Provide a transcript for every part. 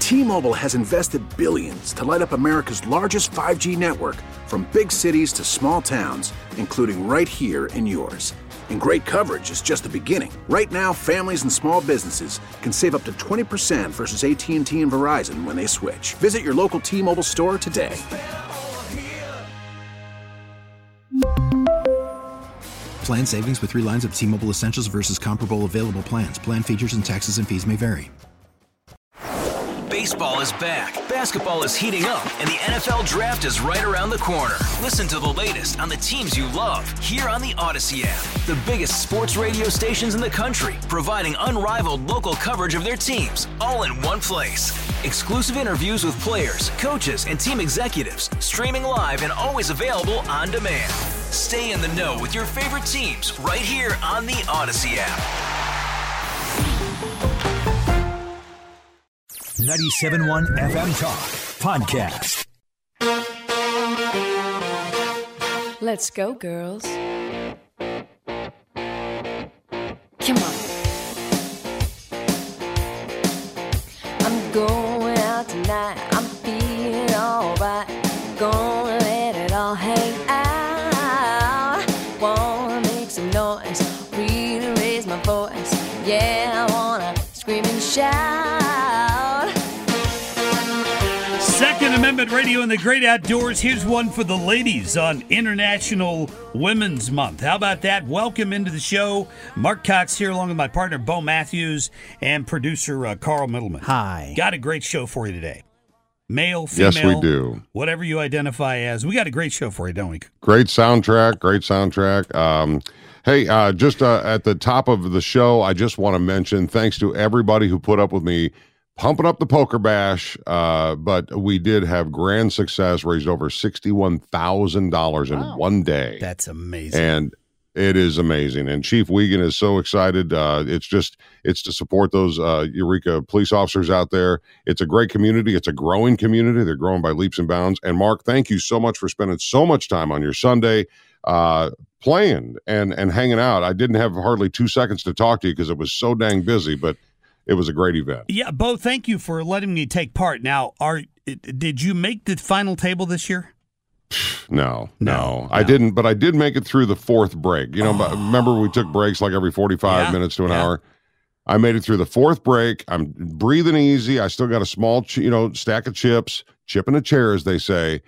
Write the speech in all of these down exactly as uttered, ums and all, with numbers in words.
T-Mobile has invested billions to light up America's largest five G network, from big cities to small towns, including right here in yours. And great coverage is just the beginning. Right now, families and small businesses can save up to twenty percent versus A T and T and Verizon when they switch. Visit your local T-Mobile store today. Plan savings with three lines of T-Mobile Essentials versus comparable available plans. Plan features and taxes and fees may vary. Baseball is back, basketball is heating up, and the N F L Draft is right around the corner. Listen to the latest on the teams you love here on the Odyssey app. The biggest sports radio stations in the country, providing unrivaled local coverage of their teams, all in one place. Exclusive interviews with players, coaches, and team executives, streaming live and always available on demand. Stay in the know with your favorite teams right here on the Odyssey app. ninety-seven point one F M Talk Podcast. Let's go, girls. Come on. I'm going out tonight. I'm feeling alright. Gonna let it all hang out. Wanna make some noise. Really raise my voice. Yeah, I wanna scream and shout. Second Amendment Radio in the Great Outdoors. Here's one for the ladies on International Women's Month. How about that? Welcome into the show. Mark Cox here along with my partner Bo Matthews and producer uh, Carl Middleman. Hi. Got a great show for you today. Male, female. Yes, we do. Whatever you identify as. We got a great show for you, don't we? Great soundtrack. Great soundtrack. Um, hey, uh, just uh, at the top of the show, I just want to mention thanks to everybody who put up with me pumping up the Poker Bash, uh, but we did have grand success, raised over sixty-one thousand dollars in wow. one day. That's amazing. And it is amazing. And Chief Wiegand is so excited. Uh, it's just, it's to support those uh, Eureka police officers out there. It's a great community. It's a growing community. They're growing by leaps and bounds. And Mark, thank you so much for spending so much time on your Sunday uh, playing and, and hanging out. I didn't have hardly two seconds to talk to you because it was so dang busy, but it was a great event. Yeah, Bo, thank you for letting me take part. Now, are did you make the final table this year? No, no, no, I no. didn't, but I did make it through the fourth break. You know, oh. remember we took breaks like every forty-five yeah, minutes to an yeah. hour? I made it through the fourth break. I'm breathing easy. I still got a small, ch- you know, stack of chips, chipping a chair, as they say,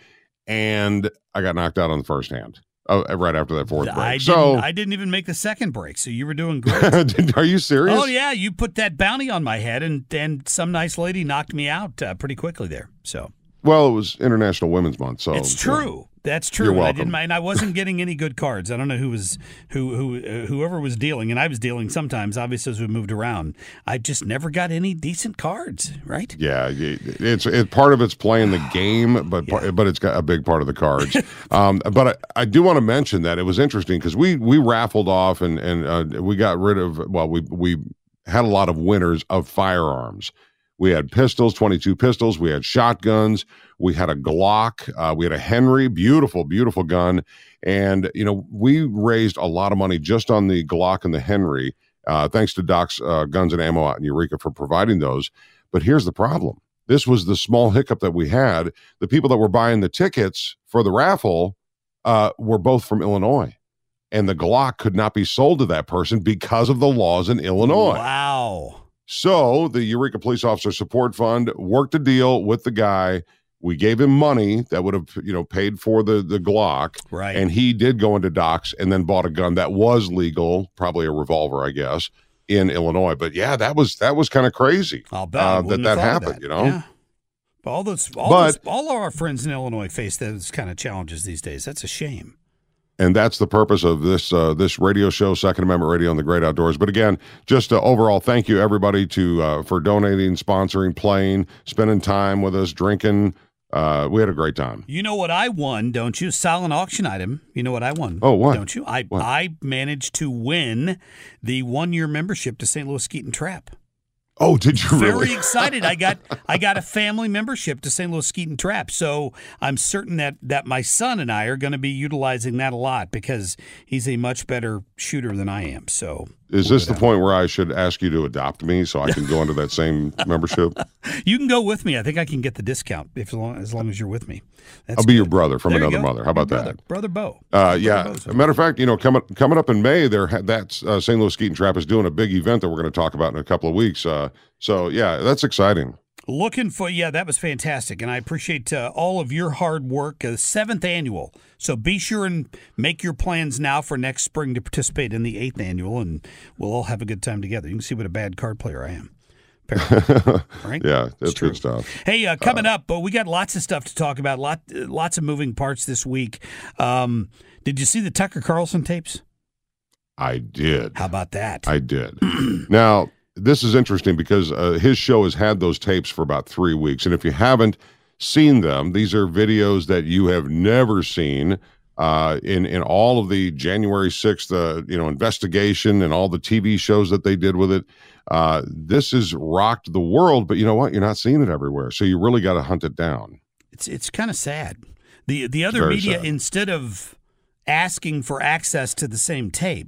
and I got knocked out on the first hand. Oh, right after that fourth break. I so didn't, I didn't even make the second break, so you were doing great. Are you serious? Oh, yeah. You put that bounty on my head, and, and some nice lady knocked me out uh, pretty quickly there. So, well, it was International Women's Month, so it's true. Yeah. That's true. You're and welcome. I didn't mind. I wasn't getting any good cards. I don't know who was who who uh, whoever was dealing, and I was dealing sometimes. Obviously, as we moved around, I just never got any decent cards. Right? Yeah, it's it. Part of it's playing the game, but yeah. but it's got a big part of the cards. um, but I, I do want to mention that it was interesting because we we raffled off and and uh, we got rid of well we we had a lot of winners of firearms. We had pistols, twenty-two pistols. We had shotguns. We had a Glock. Uh, we had a Henry, beautiful, beautiful gun. And, you know, we raised a lot of money just on the Glock and the Henry, uh, thanks to Doc's uh, Guns and Ammo out in Eureka for providing those. But here's the problem. This was the small hiccup that we had. The people that were buying the tickets for the raffle uh, were both from Illinois. And the Glock could not be sold to that person because of the laws in Illinois. Wow. So the Eureka Police Officer Support Fund worked a deal with the guy. We gave him money that would have, you know, paid for the, the Glock. Right. And he did go into Doc's and then bought a gun that was legal, probably a revolver, I guess, in Illinois. But yeah, that was that was kind of crazy. I'll bet uh, that that happened, that. you know. Yeah. All those, all but, those, all of our friends in Illinois face those kind of challenges these days. That's a shame. And that's the purpose of this uh, this radio show, Second Amendment Radio on the Great Outdoors. But again, just uh, overall, thank you everybody to uh, for donating, sponsoring, playing, spending time with us, drinking. Uh, we had a great time. You know what I won, don't you? Silent auction item. You know what I won? Oh, what? Don't you? I what? I managed to win the one year membership to Saint Louis Skeet and Trap. Oh, did you Very really? Very excited. I got I got a family membership to Saint Louis Skeet and Trap. So I'm certain that, that my son and I are going to be utilizing that a lot because he's a much better shooter than I am. So is this the point where I should ask you to adopt me so I can go into that same membership? You can go with me. I think I can get the discount if as long as, long as you're with me. That's I'll be good. your brother from There you another go. mother. How about Your brother, that? Brother Bo. Uh, Brother yeah. Bo's As a matter of fact, you know, coming coming up in May, there that's uh, Saint Louis Skeet and Trap is doing a big event that we're going to talk about in a couple of weeks. Uh, so yeah, that's exciting. Looking for, yeah, that was fantastic. And I appreciate uh, all of your hard work. Uh, seventh annual. So be sure and make your plans now for next spring to participate in the eighth annual, and we'll all have a good time together. You can see what a bad card player I am. Right? Yeah, that's It's true. good stuff. Hey, uh, coming up, but we got lots of stuff to talk about, lot, lots of moving parts this week. Um, did you see the Tucker Carlson tapes? I did. How about that? I did. Now, this is interesting because uh, his show has had those tapes for about three weeks. And if you haven't seen them, these are videos that you have never seen uh, in, in all of the January sixth, uh, you know, investigation and all the T V shows that they did with it. Uh, this has rocked the world, but you know what? You're not seeing it everywhere. So you really got to hunt it down. It's it's kind of sad. The, the other very media, sad. instead of asking for access to the same tape,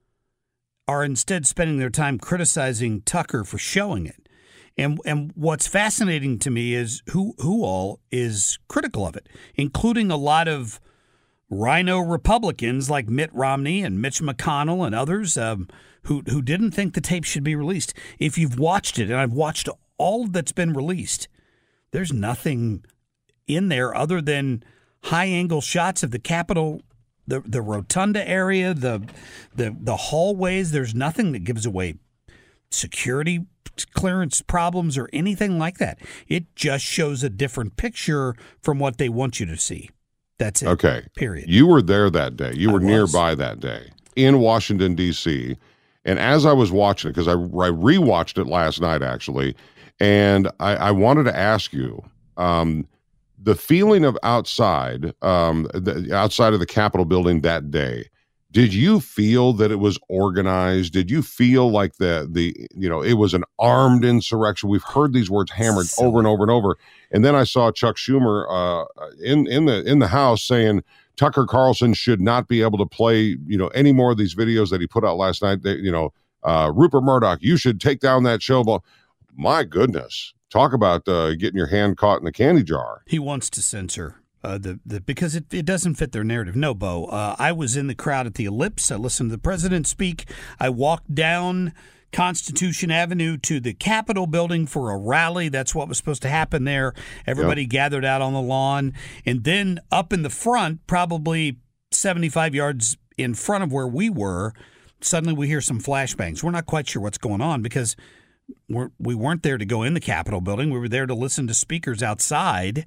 are instead spending their time criticizing Tucker for showing it. And and what's fascinating to me is who who all is critical of it, including a lot of rhino Republicans like Mitt Romney and Mitch McConnell and others um, who who didn't think the tape should be released. If you've watched it, and I've watched all that's been released, there's nothing in there other than high-angle shots of the Capitol, the the rotunda area, the the the hallways. There's nothing that gives away security clearance problems or anything like that. It just shows a different picture from what they want you to see. That's it. Okay. Period. You were there that day. You I were was. nearby that day in Washington, D C. And as I was watching it, because I, I rewatched it last night, actually, and I, I wanted to ask you, um, the feeling of outside, um, the, outside of the Capitol building that day, did you feel that it was organized? Did you feel like the, the you know, it was an armed insurrection? We've heard these words hammered So- over and over and over. And then I saw Chuck Schumer uh, in, in the in the House saying Tucker Carlson should not be able to play, you know, any more of these videos that he put out last night. They, you know, uh, Rupert Murdoch, you should take down that show. But my goodness, talk about uh, getting your hand caught in the candy jar. He wants to censor uh, the the because it, it doesn't fit their narrative. No, Bo. Uh, I was in the crowd at the Ellipse. I listened to the president speak. I walked down Constitution Avenue to the Capitol building for a rally. That's what was supposed to happen there. Everybody Yep. gathered out on the lawn. And then up in the front, probably seventy-five yards in front of where we were, suddenly we hear some flashbangs. We're not quite sure what's going on because we're, we weren't there to go in the Capitol building. We were there to listen to speakers outside.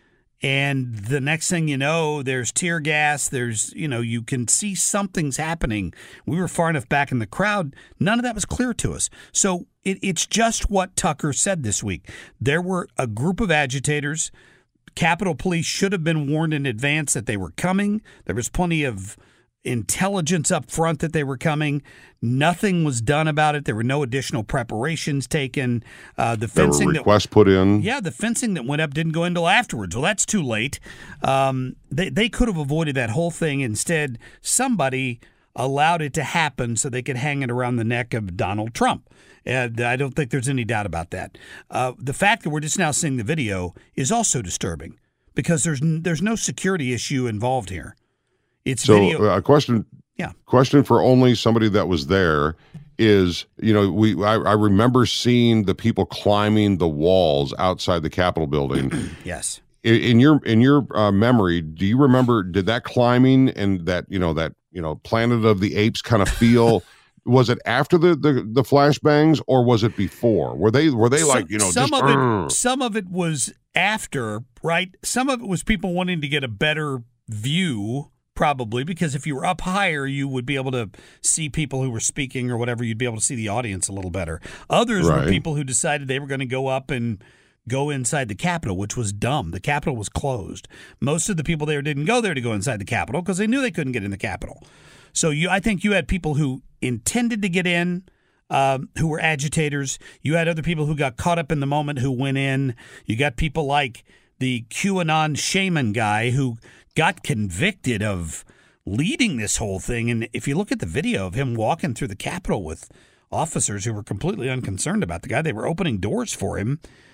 And the next thing you know, there's tear gas. There's, you know, you can see something's happening. We were far enough back in the crowd. None of that was clear to us. So it, it's just what Tucker said this week. There were a group of agitators. Capitol Police should have been warned in advance that they were coming. There was plenty of intelligence up front that they were coming. Nothing was done about it. There were no additional preparations taken. Uh, the There were fencing that requests put in. yeah, the fencing that went up didn't go in until afterwards. Well, that's too late. Um, they they could have avoided that whole thing. Instead, somebody allowed it to happen so they could hang it around the neck of Donald Trump. And I don't think there's any doubt about that. Uh, the fact that we're just now seeing the video is also disturbing because there's n- there's no security issue involved here. It's So video. a uh, question, Yeah. question for only somebody that was there is, you know, we I, I remember seeing the people climbing the walls outside the Capitol building. Yes. in, in your in your uh, memory, do you remember? Did that climbing and that you know that you know Planet of the Apes kind of feel? Was it after the, the the flashbangs or was it before? Were they were they like you know some just, of it "Urgh." some of it was after, right? Some of it was people wanting to get a better view, probably because if you were up higher, you would be able to see people who were speaking or whatever. You'd be able to see the audience a little better. Others Right. were people who decided they were going to go up and go inside the Capitol, which was dumb. The Capitol was closed. Most of the people there didn't go there to go inside the Capitol because they knew they couldn't get in the Capitol. So you, I think you had people who intended to get in, um, who were agitators. You had other people who got caught up in the moment who went in. You got people like the QAnon shaman guy who got convicted of leading this whole thing. And if you look at the video of him walking through the Capitol with officers who were completely unconcerned about the guy, they were opening doors for him.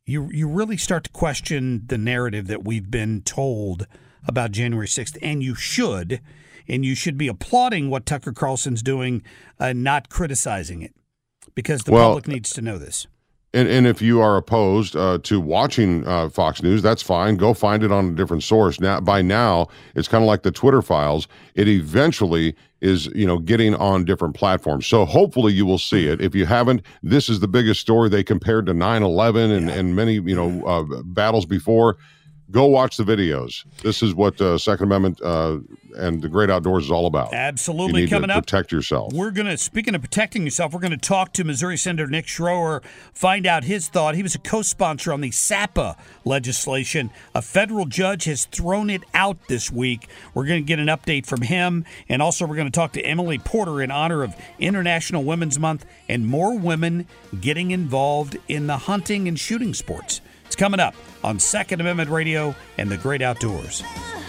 you you really start to question the narrative that we've been told about January sixth, and you should, and you should be applauding what Tucker Carlson's doing, uh, not criticizing it, because the well, public needs to know this. And, and if you are opposed uh, to watching uh, Fox News, that's fine. Go find it on a different source. Now, by now, it's kind of like the Twitter files. It eventually is, you know, getting on different platforms. So hopefully you will see it. If you haven't, this is the biggest story. They compared to nine eleven and, yeah. and many, you know, uh, battles before. Go watch the videos. This is what uh, Second Amendment uh, and the great outdoors is all about. Absolutely. You need Coming to up, protect yourself. We're going to, speaking of protecting yourself, we're going to talk to Missouri Senator Nick Schroer, find out his thought. He was a co-sponsor on the SAPA legislation. A federal judge has thrown it out this week. We're going to get an update from him. And also we're going to talk to Emily Porter in honor of International Women's Month and more women getting involved in the hunting and shooting sports. It's coming up on Second Amendment Radio and the Great Outdoors.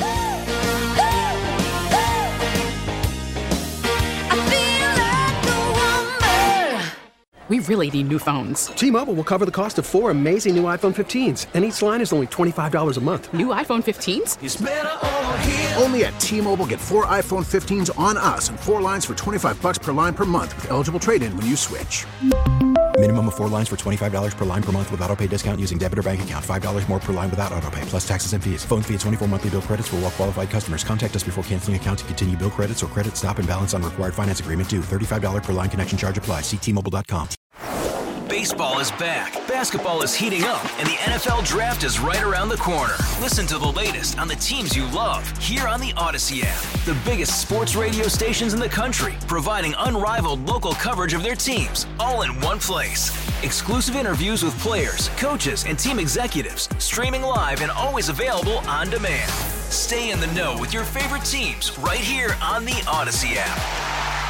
We really need new phones. T-Mobile will cover the cost of four amazing new iPhone fifteens, and each line is only twenty-five dollars a month. New iPhone fifteens? It's better over here. Only at T-Mobile, get four iPhone fifteens on us and four lines for twenty-five bucks per line per month with eligible trade-in when you switch. Minimum of four lines for twenty-five dollars per line per month with autopay discount using debit or bank account. five dollars more per line without autopay, plus taxes and fees. Phone fee at twenty-four monthly bill credits for well-qualified customers. Contact us before canceling account to continue bill credits or credit stop and balance on required finance agreement due. thirty-five dollars per line connection charge applies. See T Mobile dot com. Baseball is back, basketball is heating up, and the N F L Draft is right around the corner. Listen to the latest on the teams you love here on the Odyssey app. The biggest sports radio stations in the country, providing unrivaled local coverage of their teams, all in one place. Exclusive interviews with players, coaches, and team executives, streaming live and always available on demand. Stay in the know with your favorite teams right here on the Odyssey app.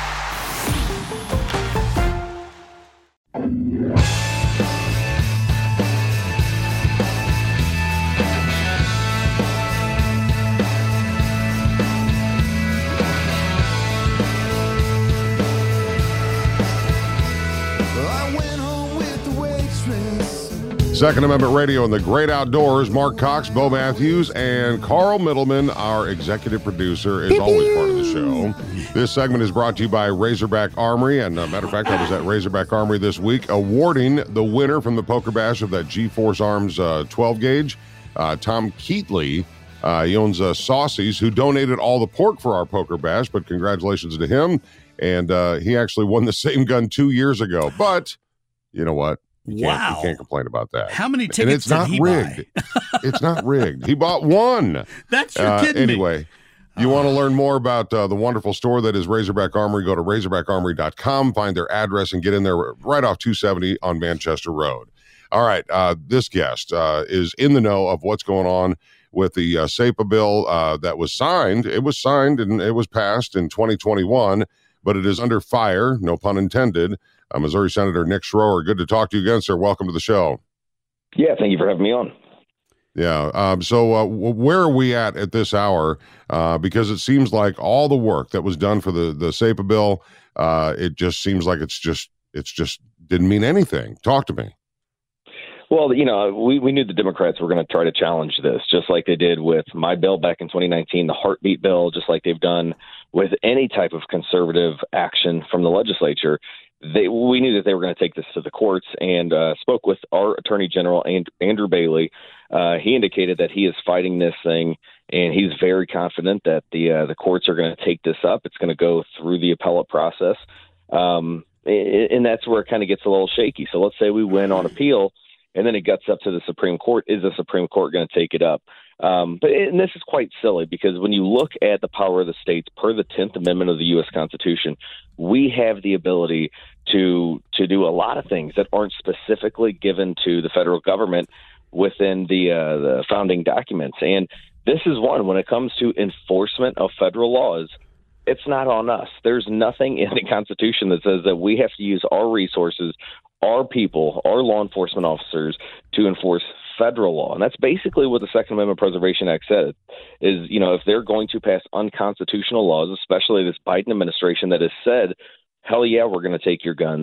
Second Amendment Radio and the Great Outdoors. Mark Cox, Bo Matthews, and Carl Middleman, our executive producer, is always part of the show. This segment is brought to you by Razorback Armory. And, uh, matter of fact, I was at Razorback Armory this week awarding the winner from the Poker Bash of that G-Force Arms uh, twelve gauge, uh, Tom Keatley. Uh, he owns uh, Saucy's, who donated all the pork for our Poker Bash, but congratulations to him. And uh, he actually won the same gun two years ago. But you know what? You wow. Can't, you can't complain about that. How many tickets and it's did not he rigged. buy? It's not rigged. He bought one. That's your uh, kidding Anyway, me. you uh, want to learn more about uh, the wonderful store that is Razorback Armory, go to razorback armory dot com, find their address, and get in there right off two seventy on Manchester Road. All right, uh, this guest uh, is in the know of what's going on with the uh, SAPA bill uh, that was signed. It was signed and it was passed in twenty twenty-one, but it is under fire, no pun intended. Uh, Missouri Senator Nick Schroer, good to talk to you again, sir. Welcome to the show. Yeah, thank you for having me on. Yeah. Um, so uh, w- where are we at at this hour? Uh, because it seems like all the work that was done for the, the SAPA bill, uh, it just seems like it's just it's just didn't mean anything. Talk to me. Well, you know, we, we knew the Democrats were going to try to challenge this, just like they did with my bill back in twenty nineteen, the heartbeat bill, just like they've done with any type of conservative action from the legislature. They, we knew that they were going to take this to the courts, and uh, spoke with our Attorney General, and, Andrew Bailey. Uh, he indicated that he is fighting this thing, and he's very confident that the uh, the courts are going to take this up. It's going to go through the appellate process, um, and that's where it kind of gets a little shaky. So let's say we win on appeal, and then it gets up to the Supreme Court. Is the Supreme Court going to take it up? Um, but and this is quite silly, because when you look at the power of the states per the tenth Amendment of the U S Constitution, we have the ability to to do a lot of things that aren't specifically given to the federal government within the uh, the founding documents. And this is one. When it comes to enforcement of federal laws, it's not on us. There's nothing in the Constitution that says that we have to use our resources, our people, our law enforcement officers to enforce federal law. And that's basically what the Second Amendment Preservation Act says, is, you know, if they're going to pass unconstitutional laws, especially this Biden administration that has said, hell yeah, we're going to take your guns,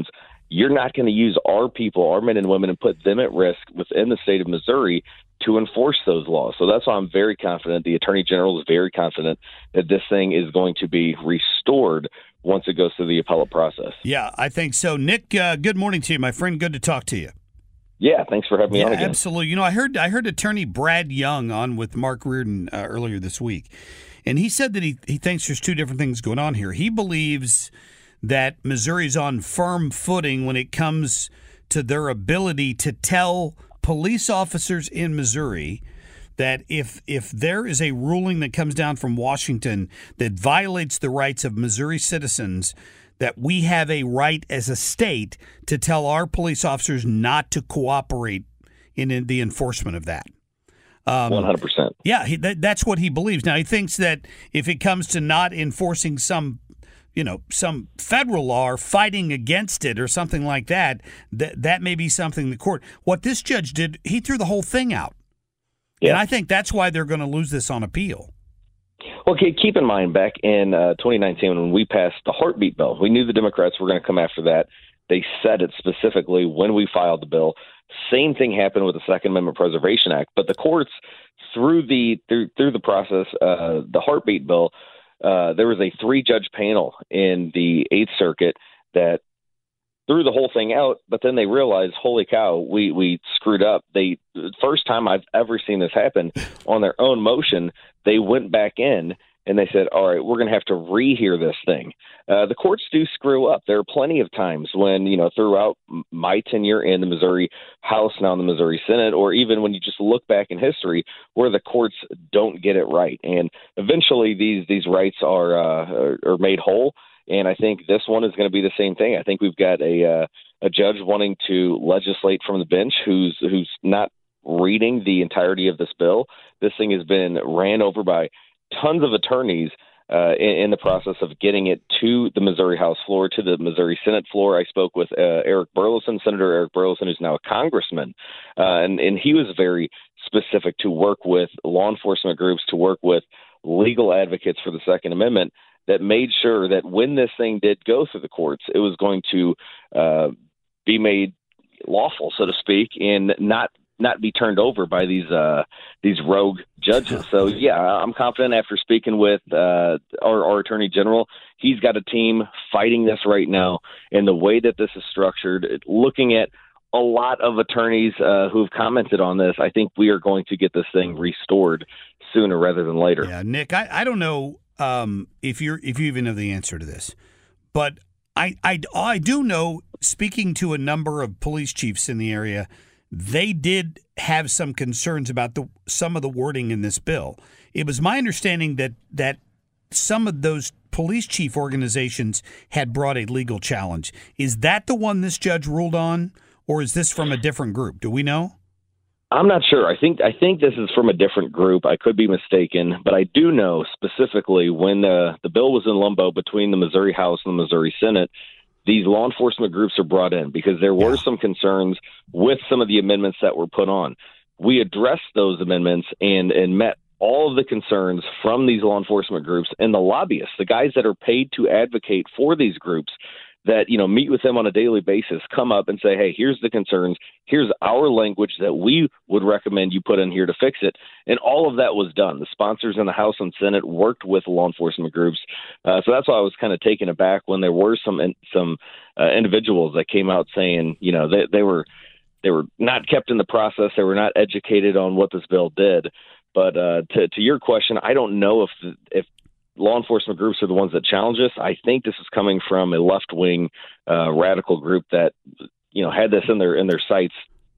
you're not going to use our people, our men and women, and put them at risk within the state of Missouri to enforce those laws. So that's why I'm very confident. The Attorney General is very confident that this thing is going to be restored once it goes through the appellate process. Yeah, I think so. Nick, uh, good morning to you, my friend. Good to talk to you. Yeah, thanks for having me yeah, on again. Absolutely. You know, I heard I heard Attorney Brad Young on with Mark Reardon uh, earlier this week, and he said that he, he thinks there's two different things going on here. He believes that Missouri's on firm footing when it comes to their ability to tell police officers in Missouri that if if there is a ruling that comes down from Washington that violates the rights of Missouri citizens, that we have a right as a state to tell our police officers not to cooperate in, in the enforcement of that. Um, one hundred percent. Yeah, he, that, that's what he believes. Now, he thinks that if it comes to not enforcing some you know, some federal law or fighting against it or something like that, that that may be something the court. What this judge did, he threw the whole thing out. Yeah. And I think that's why they're going to lose this on appeal. Well, keep in mind, back in uh, twenty nineteen, when we passed the heartbeat bill, we knew the Democrats were going to come after that. They said it specifically when we filed the bill. Same thing happened with the Second Amendment Preservation Act. But the courts, through the through, through the process, uh, the heartbeat bill, Uh, there was a three-judge panel in the Eighth Circuit that threw the whole thing out, but then they realized, holy cow, we, we screwed up. They, the first time I've ever seen this happen, on their own motion, they went back in and they said, all right, we're going to have to rehear this thing. Uh, the courts do screw up. There are plenty of times when, you know, throughout my tenure in the Missouri House, now in the Missouri Senate, or even when you just look back in history, where the courts don't get it right. And eventually these these rights are, uh, are, are made whole. And I think this one is going to be the same thing. I think we've got a uh, a judge wanting to legislate from the bench who's who's not reading the entirety of this bill. This thing has been ran over by tons of attorneys uh, in, in the process of getting it to the Missouri House floor, to the Missouri Senate floor. I spoke with uh, Eric Burleson, Senator Eric Burleson, who's now a congressman, uh, and, and he was very specific to work with law enforcement groups, to work with legal advocates for the Second Amendment, that made sure that when this thing did go through the courts, it was going to uh, be made lawful, so to speak, and not not be turned over by these uh, these rogue judges. So, yeah, I'm confident after speaking with uh, our, our Attorney General. He's got a team fighting this right now. And the way that this is structured, looking at a lot of attorneys uh, who've commented on this, I think we are going to get this thing restored sooner rather than later. Yeah, Nick, I, I don't know um, if you're if you even know the answer to this, but I, I, I do know, speaking to a number of police chiefs in the area, they did have some concerns about the some of the wording in this bill. It was my understanding that that some of those police chief organizations had brought a legal challenge. Is that the one this judge ruled on, or is this from a different group? Do we know? I'm not sure. I think I think this is from a different group. I could be mistaken, but I do know specifically when the, the bill was in limbo between the Missouri House and the Missouri Senate, these law enforcement groups are brought in because there were yeah. some concerns with some of the amendments that were put on. We addressed those amendments and, and met all of the concerns from these law enforcement groups and the lobbyists, the guys that are paid to advocate for these groups, that, you know, meet with them on a daily basis, come up and say, hey, here's the concerns, here's our language that we would recommend you put in here to fix it. And all of that was done. The sponsors in the House and Senate worked with law enforcement groups. Uh, so that's why I was kind of taken aback when there were some some uh, individuals that came out saying, you know, they, they were they were not kept in the process. They were not educated on what this bill did. But uh, to, to your question, I don't know if if law enforcement groups are the ones that challenge us. I think this is coming from a left-wing uh, radical group that, you know, had this in their in their sights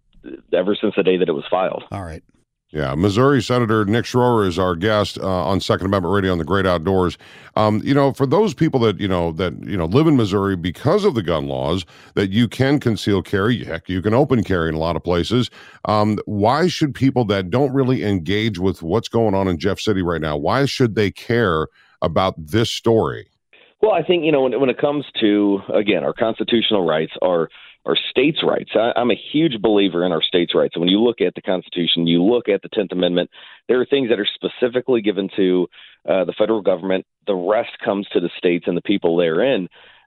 ever since the day that it was filed. All right. Yeah, Missouri Senator Nick Schroer is our guest uh, on Second Amendment Radio on the Great Outdoors. Um, you know, for those people that, you know, that, you know, live in Missouri because of the gun laws, that you can conceal carry, heck, you can open carry in a lot of places. Um, why should people that don't really engage with what's going on in Jeff City right now, why should they care about this story? Well, I think, you know, when, when it comes to, again, our constitutional rights, our our states' rights, I, I'm a huge believer in our states' rights. And when you look at the Constitution, you look at the tenth Amendment, there are things that are specifically given to uh, the federal government. The rest comes to the states and the people therein.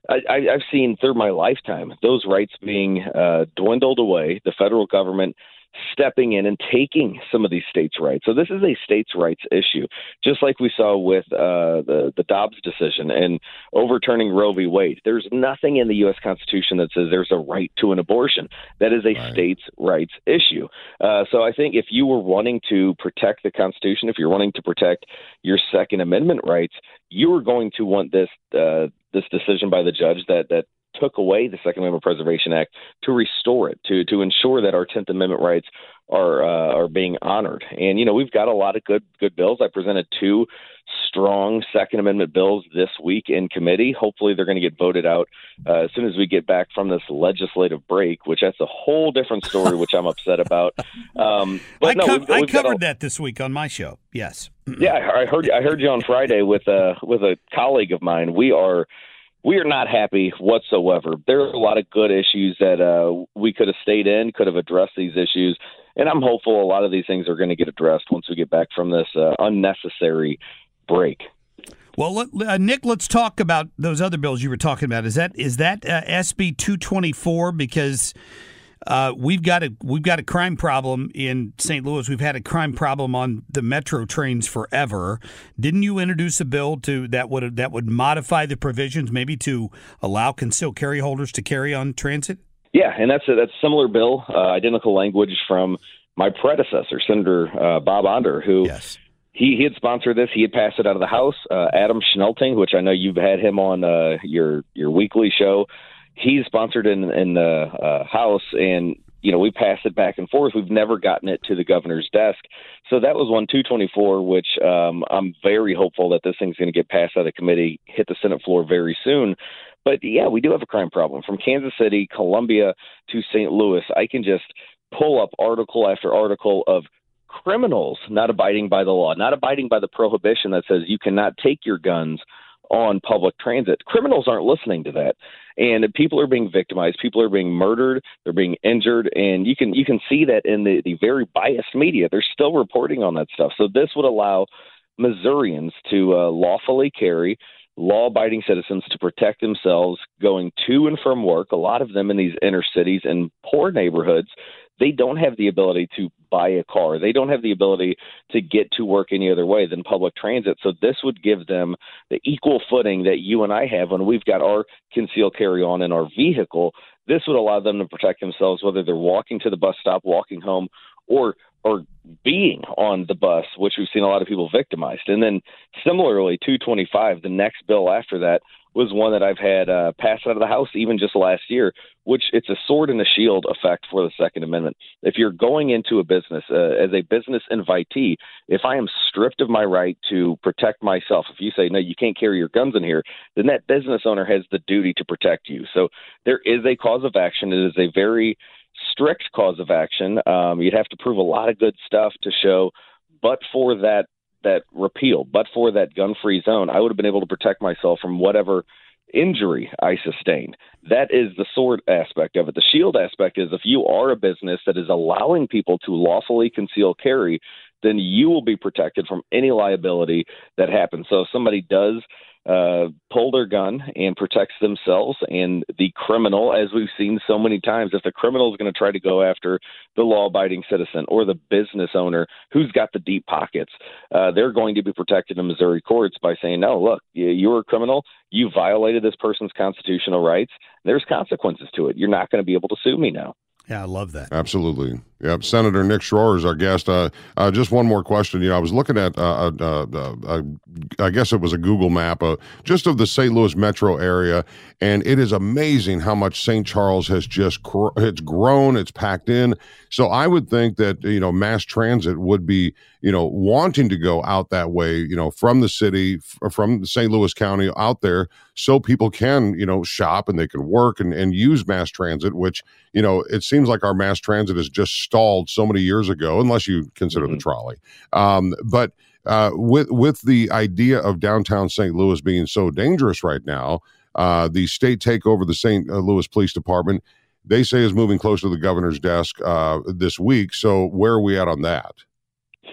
I, I, I've seen through my lifetime those rights being uh, dwindled away, the federal government stepping in and taking some of these states' rights. So this is a states' rights issue, just like we saw with uh, the, the Dobbs decision and overturning Roe v. Wade. There's nothing in the U S Constitution that says there's a right to an abortion. That is a right. states' rights issue. Uh, so I think if you were wanting to protect the Constitution, if you're wanting to protect your Second Amendment rights, you were going to want this uh, this decision by the judge that that took away the Second Amendment Preservation Act to restore it, to to ensure that our tenth Amendment rights are uh, are being honored. And, you know, we've got a lot of good good bills. I presented two strong Second Amendment bills this week in committee. Hopefully they're going to get voted out uh, as soon as we get back from this legislative break, which that's a whole different story, which I'm upset about. Um, but I, no, co- we've, I we've covered a, that this week on my show. Yes. Yeah, I heard I heard you on Friday with uh, with a colleague of mine. We are We are not happy whatsoever. There are a lot of good issues that uh, we could have stayed in, could have addressed these issues, and I'm hopeful a lot of these things are going to get addressed once we get back from this uh, unnecessary break. Well, let, uh, Nick, let's talk about those other bills you were talking about. Is that is that uh, S B two twenty-four? Because uh, we've got a we've got a crime problem in Saint Louis. We've had a crime problem on the metro trains forever. Didn't you introduce a bill to that would that would modify the provisions, maybe to allow concealed carry holders to carry on transit? Yeah, and that's a, that's a similar bill, uh, identical language from my predecessor, Senator uh, Bob Onder, who yes. he, he had sponsored this. He had passed it out of the House. Uh, Adam Schnelting, which I know you've had him on uh, your your weekly show, he's sponsored in in the uh, House, and you know we passed it back and forth. We've never gotten it to the governor's desk, so that was one two twenty-four, which um, I'm very hopeful that this thing's going to get passed out of the committee, hit the Senate floor very soon. But yeah, we do have a crime problem from Kansas City, Columbia to Saint Louis. I can just pull up article after article of criminals not abiding by the law, not abiding by the prohibition that says you cannot take your guns on public transit. Criminals aren't listening to that. And people are being victimized. People are being murdered. They're being injured. And you can you can see that in the, the very biased media. They're still reporting on that stuff. So this would allow Missourians to uh, lawfully carry, law-abiding citizens to protect themselves going to and from work. A lot of them in these inner cities and poor neighborhoods, they don't have the ability to buy a car. They don't have the ability to get to work any other way than public transit. So this would give them the equal footing that you and I have when we've got our concealed carry on in our vehicle. This would allow them to protect themselves, whether they're walking to the bus stop, walking home, or or being on the bus, which we've seen a lot of people victimized. And then similarly, two twenty-five, the next bill after that, was one that I've had uh, passed out of the House even just last year, which it's a sword and a shield effect for the Second Amendment. If you're going into a business uh, as a business invitee, if I am stripped of my right to protect myself, if you say, no, you can't carry your guns in here, then that business owner has the duty to protect you. So there is a cause of action. It is a very strict cause of action. Um, you'd have to prove a lot of good stuff to show, but for that that repeal, but for that gun-free zone, I would have been able to protect myself from whatever injury I sustained. That is the sword aspect of it. The shield aspect is if you are a business that is allowing people to lawfully conceal carry, then you will be protected from any liability that happens. So if somebody does uh, pull their gun and protects themselves, and the criminal, as we've seen so many times, if the criminal is going to try to go after the law-abiding citizen or the business owner who's got the deep pockets, uh, they're going to be protected in Missouri courts by saying, no, look, you're a criminal. You violated this person's constitutional rights. There's consequences to it. You're not going to be able to sue me now. Yeah, I love that. Absolutely. Yep. Senator Nick Schroer is our guest. Uh, uh, just one more question. You know, I was looking at, uh, uh, uh, uh, I guess it was a Google map, uh, just of the Saint Louis metro area, and it is amazing how much Saint Charles has just cr- it's grown, it's packed in. So I would think that, you know, mass transit would be, you know, wanting to go out that way, you know, from the city, f- from Saint Louis County out there, so people can, you know, shop and they can work and, and use mass transit, which, you know, it seems like our mass transit is just stalled so many years ago, unless you consider mm-hmm. the trolley. Um, but uh, with with the idea of downtown Saint Louis being so dangerous right now, uh, the state takeover of the Saint Louis Police Department, they say, is moving closer to the governor's desk uh, this week. So where are we at on that?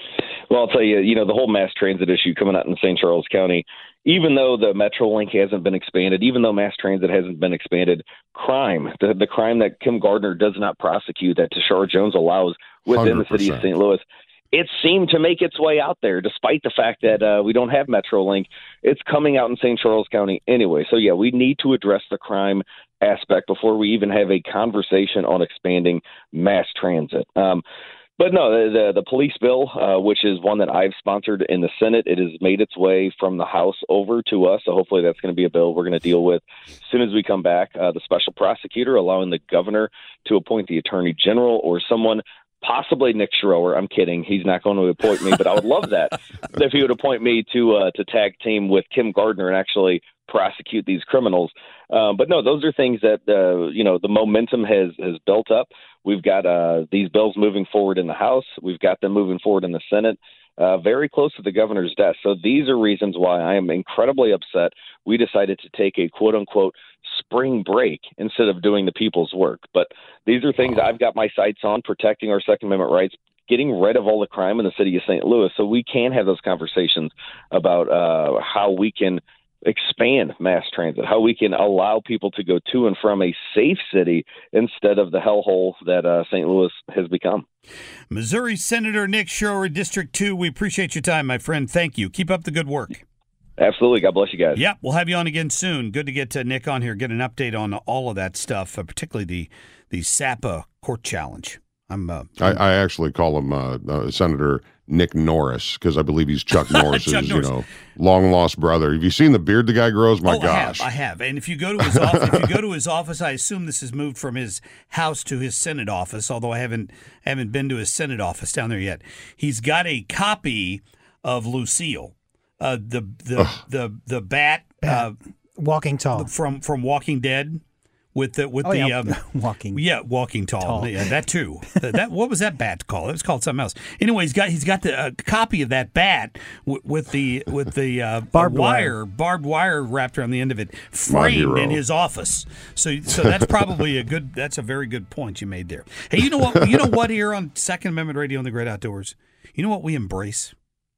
Well, I'll tell you, you know, the whole mass transit issue coming out in Saint Charles County, even though the MetroLink hasn't been expanded, even though mass transit hasn't been expanded, crime, the, the crime that Kim Gardner does not prosecute, that Tashara Jones allows within one hundred percent. the city of Saint Louis, it seemed to make its way out there, despite the fact that uh, we don't have MetroLink. It's coming out in Saint Charles County anyway. So, yeah, we need to address the crime aspect before we even have a conversation on expanding mass transit. Um, but no, the, the, the police bill, uh, which is one that I've sponsored in the Senate, it has made its way from the House over to us. So hopefully that's going to be a bill we're going to deal with as soon as we come back. Uh, the special prosecutor allowing the governor to appoint the attorney general or someone, possibly Nick Schroer. I'm kidding. He's not going to appoint me, but I would love that if he would appoint me to uh, to tag team with Kim Gardner and actually prosecute these criminals. Um, but no, those are things that, uh, you know, the momentum has, has built up. We've got uh, these bills moving forward in the House. We've got them moving forward in the Senate, uh, very close to the governor's desk. So these are reasons why I am incredibly upset. We decided to take a quote unquote spring break instead of doing the people's work. But these are things I've got my sights on, protecting our Second Amendment rights, getting rid of all the crime in the city of Saint Louis so we can have those conversations about uh, how we can expand mass transit, how we can allow people to go to and from a safe city instead of the hellhole that uh, Saint Louis has become. Missouri Senator Nick Schroer, District two, we appreciate your time, my friend. Thank you. Keep up the good work. Absolutely. God bless you guys. Yeah, we'll have you on again soon. Good to get uh, Nick on here, get an update on all of that stuff, uh, particularly the the S A P A court challenge. I'm. Uh, I, I actually call him uh, uh, Senator Nick Norris because I believe he's Chuck Norris's, Chuck Norris. you know, long lost brother. Have you seen the beard the guy grows? My oh, gosh, I have, I have. And if you go to his office, if you go to his office, I assume this has moved from his house to his Senate office. Although I haven't haven't been to his Senate office down there yet. He's got a copy of Lucille. Uh, the the, the the bat, uh, Walking Tall from from Walking Dead, with the with oh, the yeah. um, walking yeah Walking Tall, tall. Yeah, that too. that, that what was that bat called? It was called something else. Anyway, he's got he's got the uh, copy of that bat w- with the with the uh, barbed wire, wire barbed wire wrapped around the end of it, framed in his office. So so that's probably a good. That's a very good point you made there. Hey, you know what? You know what? Here on Second Amendment Radio and the Great Outdoors, you know what we embrace?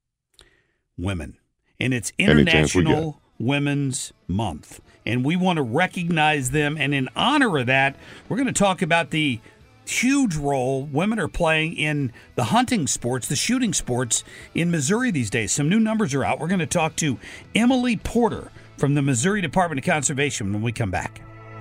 Women. And it's International Women's Month. And we want to recognize them. And in honor of that, we're going to talk about the huge role women are playing in the hunting sports, the shooting sports in Missouri these days. Some new numbers are out. We're going to talk to Emily Porter from the Missouri Department of Conservation when we come back.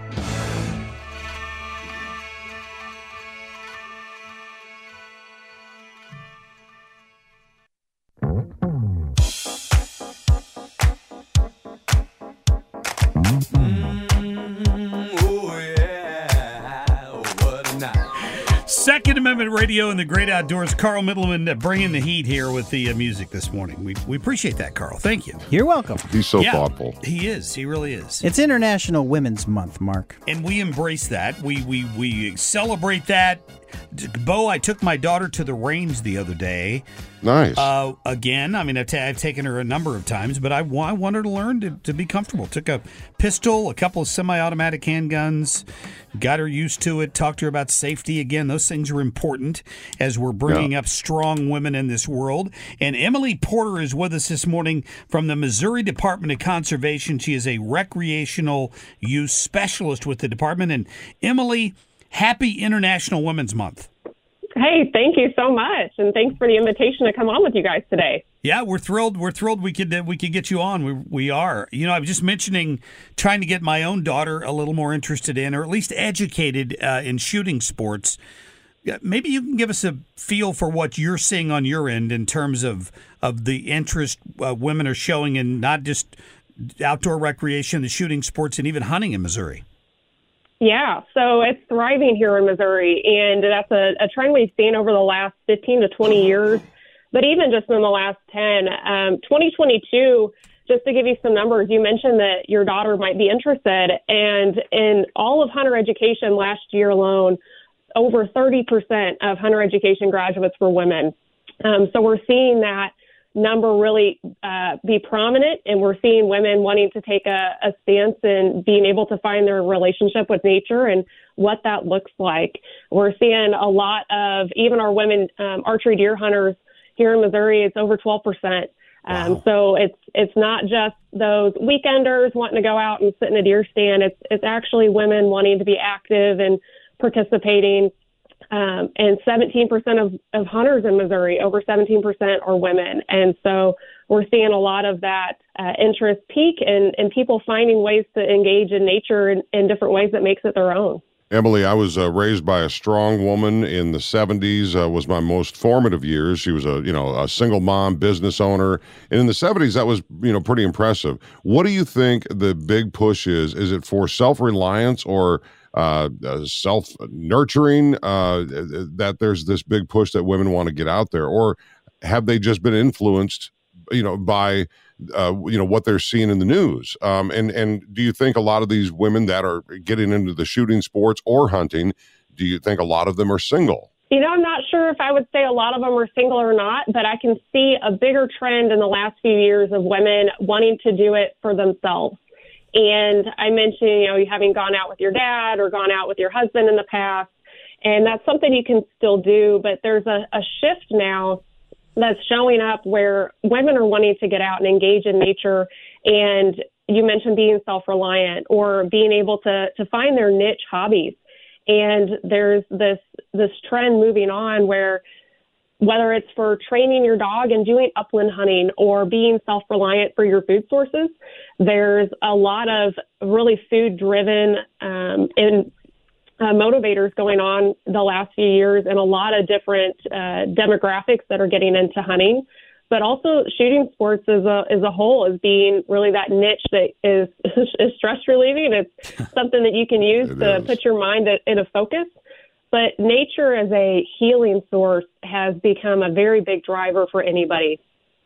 Second Amendment Radio and the Great Outdoors. Carl Middleman uh, bringing the heat here with the uh, music this morning. We we appreciate that, Carl. Thank you. You're welcome. He's so yeah, thoughtful. He is. He really is. It's International Women's Month, Mark. And we embrace that. We we we celebrate that. Bo, I took my daughter to the range the other day. Nice. Uh, again, I mean, I've, t- I've taken her a number of times, but I, w- I want her to learn to, to be comfortable. Took a pistol, a couple of semi-automatic handguns, got her used to it, talked to her about safety. Again, those things are important as we're bringing yeah. up strong women in this world. And Emily Porter is with us this morning from the Missouri Department of Conservation. She is a recreational use specialist with the department. And Emily, happy International Women's Month. Hey, thank you so much, and thanks for the invitation to come on with you guys today. Yeah, we're thrilled. We're thrilled we could uh, we could get you on. We we are. You know, I was just mentioning trying to get my own daughter a little more interested in, or at least educated uh, in shooting sports. Maybe you can give us a feel for what you're seeing on your end in terms of of the interest uh, women are showing in not just outdoor recreation, the shooting sports, and even hunting in Missouri. Yeah, so it's thriving here in Missouri, and that's a, a trend we've seen over the last fifteen to twenty years, but even just in the last ten. Um, twenty twenty-two, just to give you some numbers, you mentioned that your daughter might be interested, and in all of hunter education last year alone, over thirty percent of hunter education graduates were women. Um, so we're seeing that number really uh, be prominent, and we're seeing women wanting to take a, a stance and being able to find their relationship with nature and what that looks like. We're seeing a lot of even our women um, archery deer hunters here in Missouri, it's over twelve percent. Um, wow. So it's it's not just those weekenders wanting to go out and sit in a deer stand. It's it's actually women wanting to be active and participating. Um, and seventeen percent of, of hunters in Missouri, over seventeen percent are women. And so we're seeing a lot of that uh, interest peak and, and people finding ways to engage in nature in, in different ways that makes it their own. Emily, I was uh, raised by a strong woman in the seventies, uh, was my most formative years. She was a, you know, a single mom, business owner. And in the seventies, that was, you know, pretty impressive. What do you think the big push is? Is it for self-reliance or uh, uh, self-nurturing, uh, that there's this big push that women want to get out there? Or have they just been influenced, you know, by Uh, you know, what they're seeing in the news? Um, and, and do you think a lot of these women that are getting into the shooting sports or hunting, do you think a lot of them are single? You know, I'm not sure if I would say a lot of them are single or not, but I can see a bigger trend in the last few years of women wanting to do it for themselves. And I mentioned, you know, you having gone out with your dad or gone out with your husband in the past, and that's something you can still do, but there's a, a shift now that's showing up where women are wanting to get out and engage in nature. And you mentioned being self-reliant or being able to, to find their niche hobbies. And there's this, this trend moving on where whether it's for training your dog and doing upland hunting or being self-reliant for your food sources, there's a lot of really food-driven um, and Uh, motivators going on the last few years and a lot of different uh, demographics that are getting into hunting, but also shooting sports as a as a whole as being really that niche that is is stress relieving. It's something that you can use it to is. put your mind at, in a focus. But nature as a healing source has become a very big driver for anybody,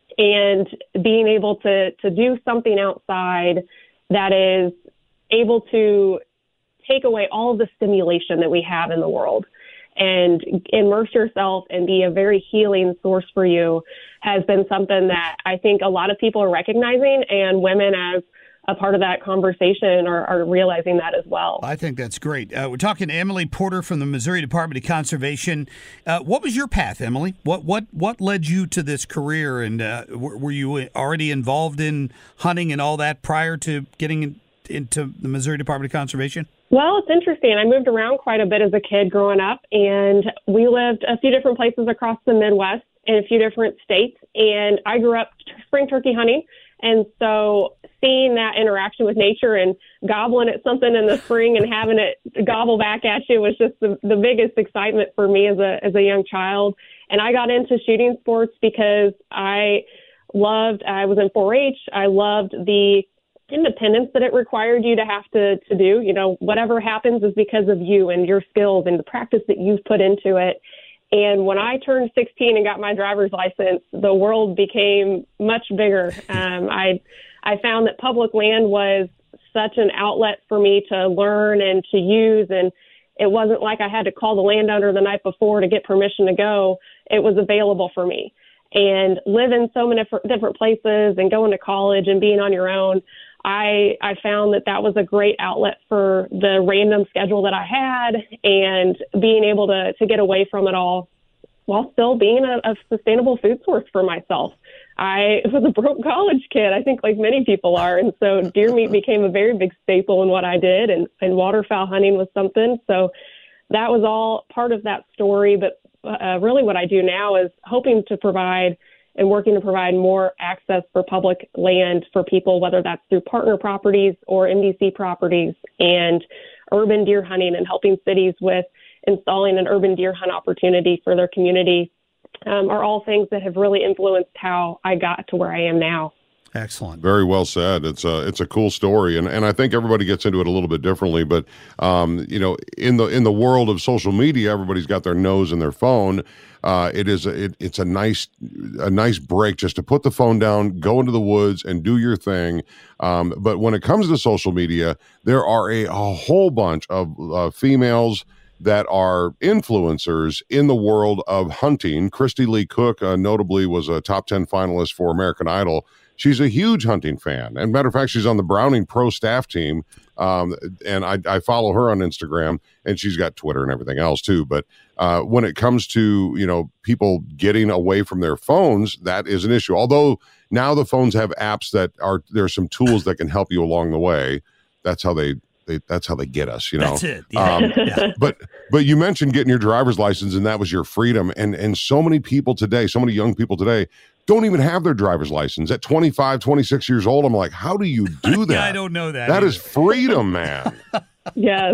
and being able to to do something outside that is able to take away all of the stimulation that we have in the world and immerse yourself and be a very healing source for you has been something that I think a lot of people are recognizing, and women as a part of that conversation are, are realizing that as well. I think that's great. Uh, we're talking to Emily Porter from the Missouri Department of Conservation. Uh, what was your path, Emily? What what what led you to this career, and uh, were, were you already involved in hunting and all that prior to getting in, into the Missouri Department of Conservation? Well, it's interesting. I moved around quite a bit as a kid growing up, and we lived a few different places across the Midwest in a few different states, and I grew up spring turkey hunting, and so seeing that interaction with nature and gobbling at something in the spring and having it gobble back at you was just the, the biggest excitement for me as a as a young child. And I got into shooting sports because I loved, I was in four H, I loved the independence that it required you to have to, to do. You know, whatever happens is because of you and your skills and the practice that you've put into it. And when I turned sixteen and got my driver's license, the world became much bigger. Um, I, I found that public land was such an outlet for me to learn and to use. And it wasn't like I had to call the landowner the night before to get permission to go. It was available for me. And living so many different places and going to college and being on your own, I, I found that that was a great outlet for the random schedule that I had and being able to, to get away from it all while still being a, a sustainable food source for myself. I was a broke college kid, I think like many people are. And so deer meat became a very big staple in what I did, and, and waterfowl hunting was something. So that was all part of that story. But uh, really what I do now is hoping to provide and working to provide more access for public land for people, whether that's through partner properties or M D C properties, and urban deer hunting and helping cities with installing an urban deer hunt opportunity for their community um, are all things that have really influenced how I got to where I am now. Excellent. Very well said. It's a it's a cool story, and and I think everybody gets into it a little bit differently. But um, you know, in the in the world of social media, everybody's got their nose in their phone. Uh, it is a, it, it's a nice a nice break just to put the phone down, go into the woods, and do your thing. Um, but when it comes to social media, there are a, a whole bunch of uh, females that are influencers in the world of hunting. Christy Lee Cook, uh, notably, was a top ten finalist for American Idol. She's a huge hunting fan. And matter of fact, she's on the Browning Pro staff team. Um, and I, I follow her on Instagram, and she's got Twitter and everything else too. But uh, when it comes to, you know, people getting away from their phones, that is an issue. Although now the phones have apps that are, there's some tools that can help you along the way. That's how they, they that's how they get us, you know. That's it. Yeah. Um, yeah. But but you mentioned getting your driver's license, and that was your freedom. And and so many people today, so many young people today, don't even have their driver's license at twenty-five, twenty-six years old. I'm like, how do you do that? Yeah, I don't know that. That either. is freedom, man. Yes.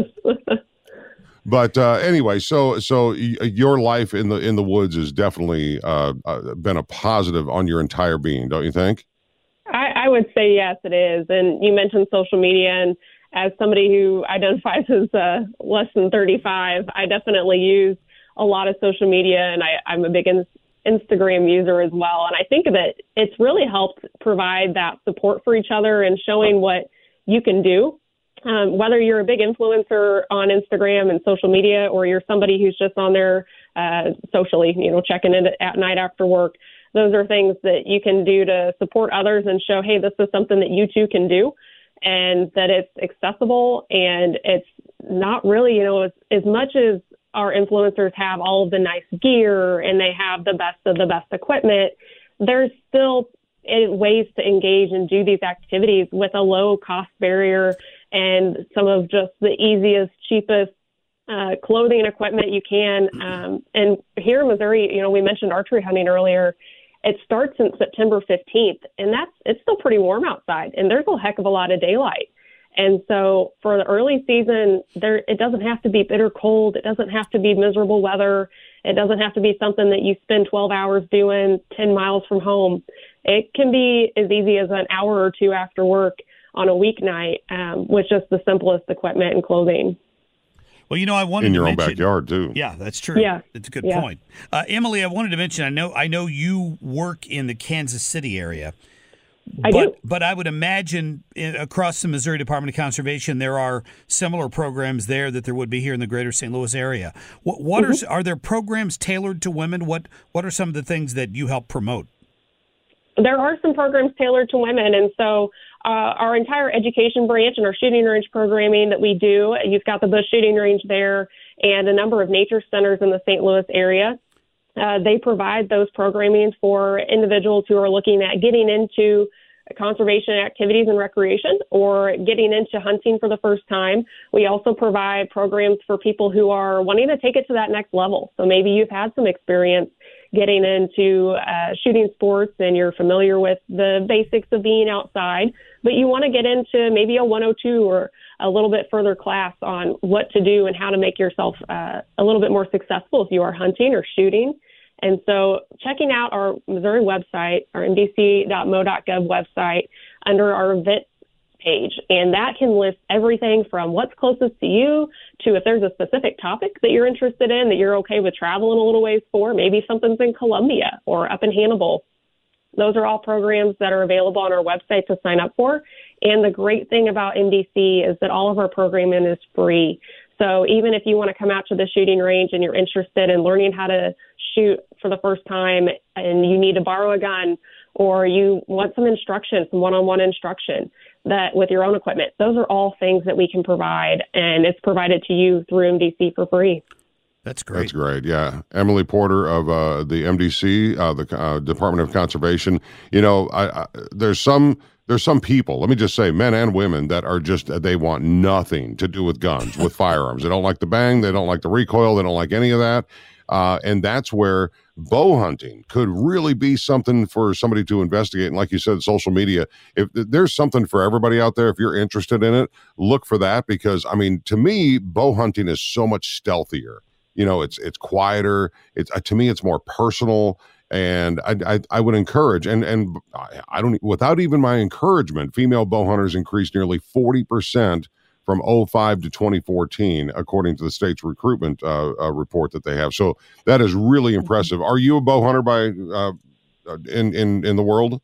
But uh, anyway, so so y- your life in the in the woods has definitely uh, uh, been a positive on your entire being, don't you think? I, I would say yes, it is. And you mentioned social media, and as somebody who identifies as uh, less than thirty-five, I definitely use a lot of social media, and I, I'm a big in- Instagram user as well. And I think that it's really helped provide that support for each other and showing what you can do. Um, whether you're a big influencer on Instagram and social media, or you're somebody who's just on there uh, socially, you know, checking in at night after work, those are things that you can do to support others and show, hey, this is something that you too can do, and that it's accessible, and it's not really, you know, as, as much as our influencers have all of the nice gear and they have the best of the best equipment, there's still ways to engage and do these activities with a low cost barrier and some of just the easiest, cheapest uh, clothing and equipment you can. Um, and here in Missouri, you know, we mentioned archery hunting earlier. It starts in September fifteenth, and that's it's still pretty warm outside, and there's a heck of a lot of daylight. And so for the early season, there it doesn't have to be bitter cold. It doesn't have to be miserable weather. It doesn't have to be something that you spend twelve hours doing ten miles from home. It can be as easy as an hour or two after work on a weeknight um, with just the simplest equipment and clothing. Well, you know, I wanted in your to own mention, backyard too. Yeah, that's true. Yeah, that's a good yeah. point. Uh, Emily, I wanted to mention. I know, I know you work in the Kansas City area. I but, do. But I would imagine in, across the Missouri Department of Conservation, there are similar programs there that there would be here in the greater Saint Louis area. What, what Mm-hmm. are are there programs tailored to women? What What are some of the things that you help promote? There are some programs tailored to women, and so uh, our entire education branch and our shooting range programming that we do, you've got the Bush Shooting Range there and a number of nature centers in the Saint Louis area. Uh, they provide those programming for individuals who are looking at getting into conservation activities and recreation or getting into hunting for the first time. We also provide programs for people who are wanting to take it to that next level. So maybe you've had some experience getting into uh, shooting sports and you're familiar with the basics of being outside, but you want to get into maybe a one oh two or a little bit further class on what to do and how to make yourself uh, a little bit more successful if you are hunting or shooting. And so checking out our Missouri website, our m d c dot m o dot gov website, under our event page, and that can list everything from what's closest to you to if there's a specific topic that you're interested in that you're okay with traveling a little ways for. Maybe something's in Columbia or up in Hannibal. Those are all programs that are available on our website to sign up for. And the great thing about M D C is that all of our programming is free. So even if you want to come out to the shooting range and you're interested in learning how to shoot for the first time and you need to borrow a gun or you want some instruction, some one-on-one instruction that with your own equipment, those are all things that we can provide, and it's provided to you through M D C for free. That's great. That's great. Yeah. Emily Porter of uh, the M D C, uh, the uh, Department of Conservation. You know, I, I, there's some there's some people, let me just say, men and women, that are just, they want nothing to do with guns, with firearms. They don't like the bang. They don't like the recoil. They don't like any of that. Uh, and that's where bow hunting could really be something for somebody to investigate. And like you said, social media, if there's something for everybody out there, if you're interested in it, look for that, because, I mean, to me, bow hunting is so much stealthier. You know, it's it's quieter. It's uh, to me, it's more personal, and I, I I would encourage, and and I, I don't without even my encouragement, female bow hunters increased nearly forty percent from oh five to twenty fourteen, according to the state's recruitment uh, uh, report that they have. So that is really impressive. Are you a bow hunter by uh, in in in the world?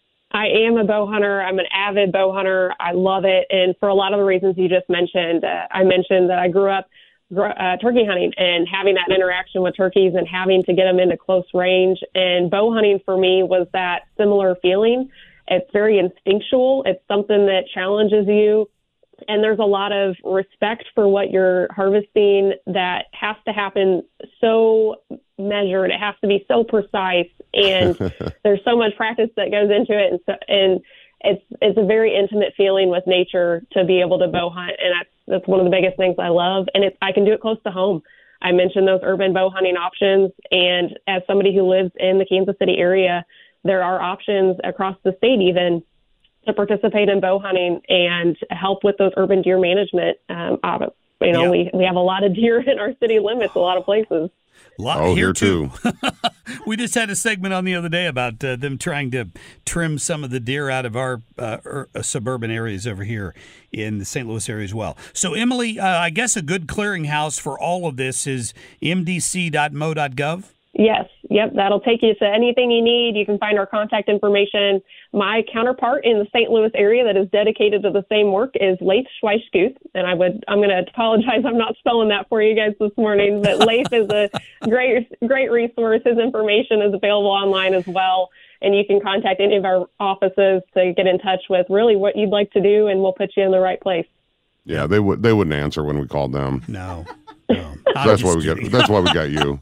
I am a bow hunter. I'm an avid bow hunter. I love it, and for a lot of the reasons you just mentioned, uh, I mentioned that I grew up. Uh, turkey hunting and having that interaction with turkeys and having to get them into close range. And bow hunting for me was that similar feeling. It's very instinctual. It's something that challenges you and there's a lot of respect for what you're harvesting that has to happen so measured. It has to be so precise, and there's so much practice that goes into it, and so, and it's it's a very intimate feeling with nature to be able to bow hunt, and that's that's one of the biggest things I love, and it's I can do it close to home. I mentioned those urban bow hunting options, and as somebody who lives in the Kansas City area, there are options across the state even to participate in bow hunting and help with those urban deer management. Um, you know, yeah. we, we have a lot of deer in our city limits, a lot of places. Lot oh, here, here too. too. We just had a segment on the other day about uh, them trying to trim some of the deer out of our uh, er, uh, suburban areas over here in the Saint Louis area as well. So, Emily, uh, I guess a good clearinghouse for all of this is m d c dot m o dot gov? Yes. Yep. That'll take you to anything you need. You can find our contact information. My counterpart in the Saint Louis area that is dedicated to the same work is Leif Schweishguth. And I would, I'm going to apologize. I'm not spelling that for you guys this morning, but Leif is a great, great resource. His information is available online as well. And you can contact any of our offices to get in touch with really what you'd like to do, and we'll put you in the right place. Yeah, they would. They wouldn't answer when we called them. No. No, that's why we got. That's why we got you,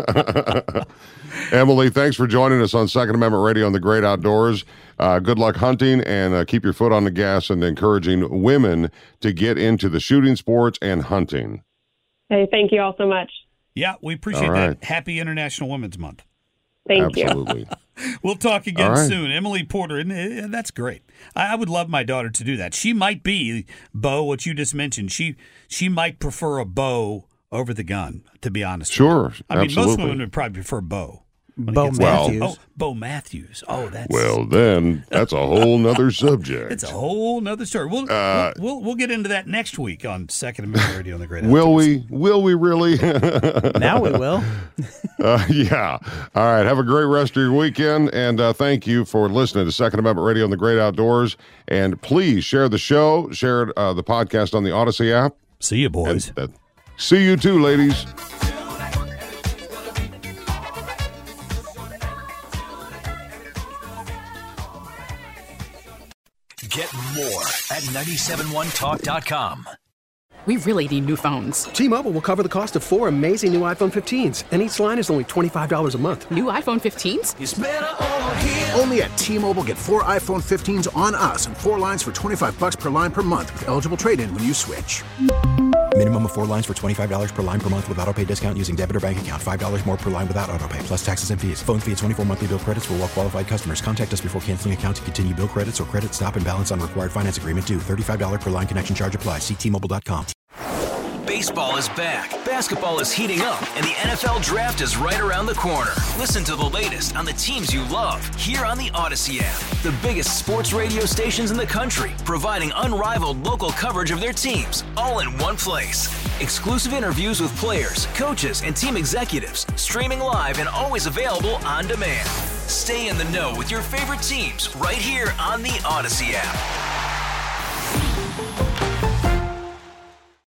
Emily. Thanks for joining us on Second Amendment Radio on the Great Outdoors. Uh, good luck hunting, and uh, keep your foot on the gas and encouraging women to get into the shooting sports and hunting. Hey, thank you all so much. Yeah, we appreciate right. that. Happy International Women's Month. Thank Absolutely. you. We'll talk again right. soon. Emily Porter, and that's great. I would love my daughter to do that. She might be, Bo, what you just mentioned. She she might prefer a bow over the gun, to be honest. Sure. I mean, absolutely. most women would probably prefer bow. Bo Matthews. Oh, Bo Matthews. Oh, that's well. Then that's a whole nother subject. It's a whole nother story. We'll, uh, we'll we'll we'll get into that next week on Second Amendment Radio on the Great Outdoors. Will we? Will we really? Now we will. uh, yeah. All right. Have a great rest of your weekend, and uh, thank you for listening to Second Amendment Radio on the Great Outdoors. And please share the show, share uh, the podcast on the Odyssey app. See you, boys. And, uh, see you too, ladies. Get more at nine seven one talk dot com. We really need new phones. T-Mobile will cover the cost of four amazing new iPhone fifteens, and each line is only twenty-five dollars a month. New iPhone fifteens? It's better over here. Only at T-Mobile, get four iPhone fifteens on us and four lines for twenty-five bucks per line per month with eligible trade-in when you switch. Minimum of four lines for twenty-five dollars per line per month with autopay discount using debit or bank account. five dollars more per line without autopay, plus taxes and fees. Phone fee at twenty-four monthly bill credits for well-qualified customers. Contact us before canceling account to continue bill credits or credit stop and balance on required finance agreement due. thirty-five dollars per line connection charge applies. See T Mobile dot com. Baseball is back, basketball is heating up, and the N F L Draft is right around the corner. Listen to the latest on the teams you love here on the Odyssey app. The biggest sports radio stations in the country, providing unrivaled local coverage of their teams, all in one place. Exclusive interviews with players, coaches, and team executives, streaming live and always available on demand. Stay in the know with your favorite teams right here on the Odyssey app.